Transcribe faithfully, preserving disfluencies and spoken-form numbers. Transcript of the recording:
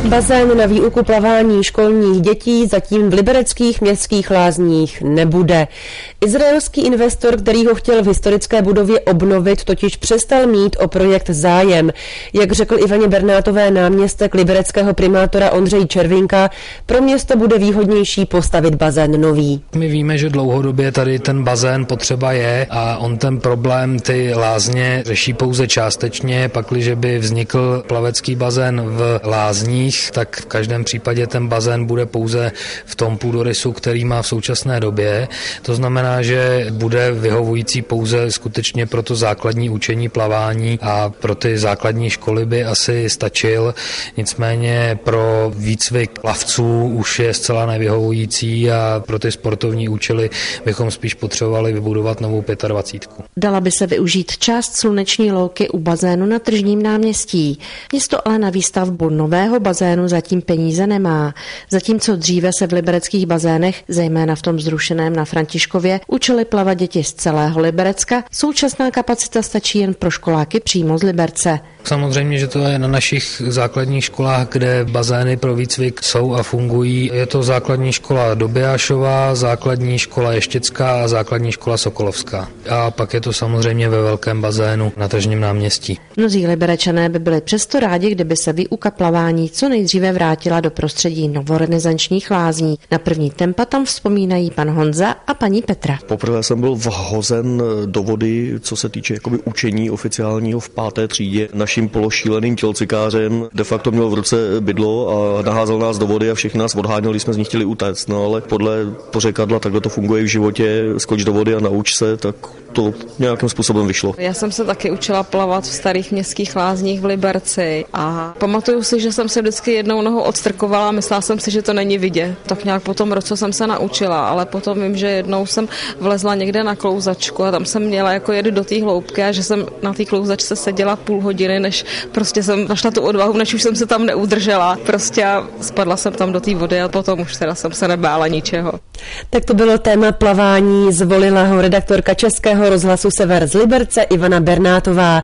Bazén na výuku plavání školních dětí zatím v libereckých městských lázních nebude. Izraelský investor, který ho chtěl v historické budově obnovit, totiž přestal mít o projekt zájem. Jak řekl Ivaně Bernátové náměstek libereckého primátora Ondřej Červinka, pro město bude výhodnější postavit bazén nový. My víme, že dlouhodobě tady ten bazén potřeba je a on ten problém ty lázně řeší pouze částečně, pakliže by vznikl plavecký bazén v lázních, tak v každém případě ten bazén bude pouze v tom půdorysu, který má v současné době. To znamená, že bude vyhovující pouze skutečně pro to základní učení plavání a pro ty základní školy by asi stačil. Nicméně pro výcvik plavců už je zcela nevyhovující a pro ty sportovní účely bychom spíš potřebovali vybudovat novou dvacítku pět. Dala by se využít část sluneční louky u bazénu na Tržním náměstí. Město ale na výstavbu nového bazénu zatím peníze nemá. Zatímco dříve se v libereckých bazénech, zejména v tom zrušeném na Františkově, učili plavat děti z celého Liberecka, současná kapacita stačí jen pro školáky přímo z Liberce. Samozřejmě, že to je na našich základních školách, kde bazény pro výcvik jsou a fungují. Je to základní škola Dobijášová, základní škola Ještěcká a základní škola Sokolovská. A pak je to samozřejmě ve velkém bazénu na Tržním náměstí. Mnozí Liberečané by byli přesto rádi, kdyby se výuka plavání co nejdříve vrátila do prostředí novorenesančních lázní. Na první tempa tam vzpomínají pan Honza a paní Petra. Poprvé jsem byl vhozen do vody, co se týče jakoby učení oficiálního v páté třídě. Naším pološíleným tělcikářem de facto měl v ruce bydlo a naházel nás do vody a všichni nás odháněli, jsme z nich chtěli utéct. No ale podle pořekadla takhle to funguje v životě, skoč do vody a nauč se, tak to nějakým způsobem vyšlo. Já jsem se taky učila plavat v starých městských lázních v Liberci a pamatuju si, že jsem se vždycky jednou nohou odstrkovala a myslela jsem si, že to není vidět. Tak nějak po tom roce jsem se naučila, ale potom vím, že jednou jsem vlezla někde na klouzačku a tam jsem měla jako jet do té hloubky a že jsem na té klouzačce seděla půl hodiny, než prostě jsem našla tu odvahu, než už jsem se tam neudržela. Prostě spadla jsem tam do té vody a potom už teda jsem se nebála ničeho. Tak to bylo téma plavání, zvolila ho redaktorka Českého rozhlasu Sever z Liberce Ivana Bernátová.